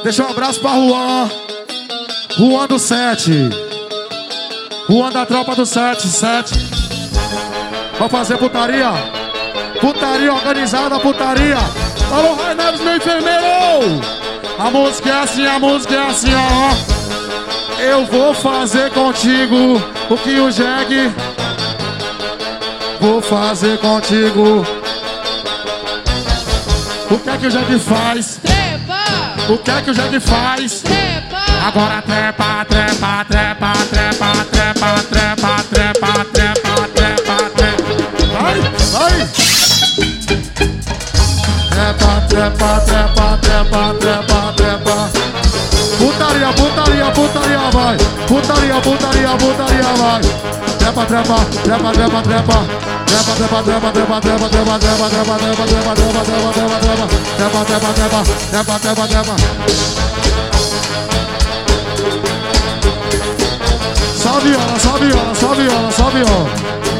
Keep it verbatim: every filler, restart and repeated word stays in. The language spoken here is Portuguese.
Deixa um abraço pra Juan. Juan do sete. Juan da tropa do sete, sete. Vai fazer putaria. Putaria organizada, putaria. Alô, Rai Neves, meu enfermeiro. A música é assim, a música é assim, ó. Eu vou fazer contigo o que o Jeg. Vou fazer contigo. O que é que o Jeg faz? Trepa! O que é que o Jeg faz? Trepa! Agora trepa, trepa, trepa, trepa, trepa, trepa, trepa, trepa, trepa, trepa. Vai, vai! Trepa, trepa, trepa, trepa, trepa, trepa. Putaria, putaria, putaria, vai. Putaria, putaria, putaria, vai. Trepa, trepa, trepa, trepa, trepa. Trepa, trepa, trepa, trepa, trepa, trepa, trepa, trepa, trepa, trepa, trepa, trepa, trepa, trepa. Trepa, trepa, trepa, trepa, trepa, trepa. Só viola, só viola, só viola, só viola.